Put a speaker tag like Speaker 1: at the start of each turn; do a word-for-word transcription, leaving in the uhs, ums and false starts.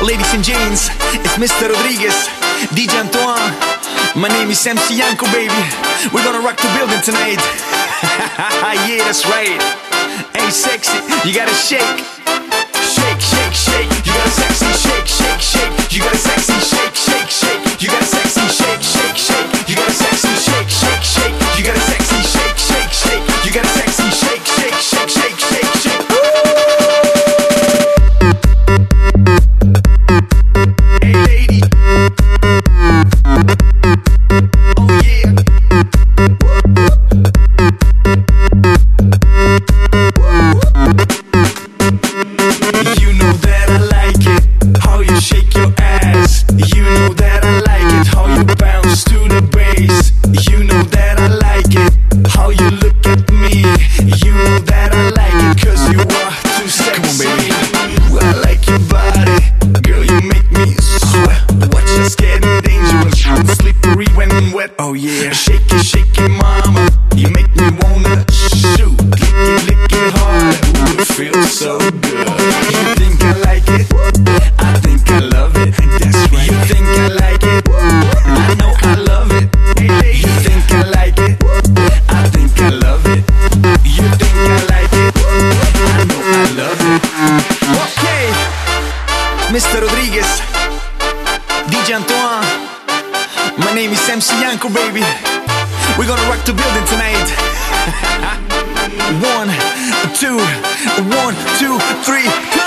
Speaker 1: Ladies and gents, it's Mister Rodriguez, D J Antoine. My name is M C Yanko, baby. We're gonna rock the building tonight. Yeah, that's right. Hey, sexy, you gotta shake. Shake, shake, shake. You gotta sexy shake, shake, shake. You gotta sexy shake, shake, shake. You gotta sexy shake, shake, shake. You gotta sexy shake, shake, shake. You gotta sexy shake, shake, shake. You gotta sexy shake, shake, shake, shake, shake, shake. Hey, lady. Oh yeah. You know that I like it, how you shake your ass. You know that I like it, how you bounce to the bass. You know that I like it, how you look at me. You know that I like it, cause you are too sexy. Come on, baby. I like your body, girl, you make me sweat. Watch us getting dangerous, slippery when wet. Oh yeah. Shake it, shake it, mama. You make me wanna shoot. Lick it, lick it hard. Ooh, it feels so good. You think I like it? I think I love it. That's right. You think I like it? I know I love it. You think I like it? I think I love it. You think I like it? I know I love it. Okay, Mister Rodriguez, D J Antoine. My name is M C Yanko, baby. We're gonna rock the building tonight. One, two, one, two, three, go!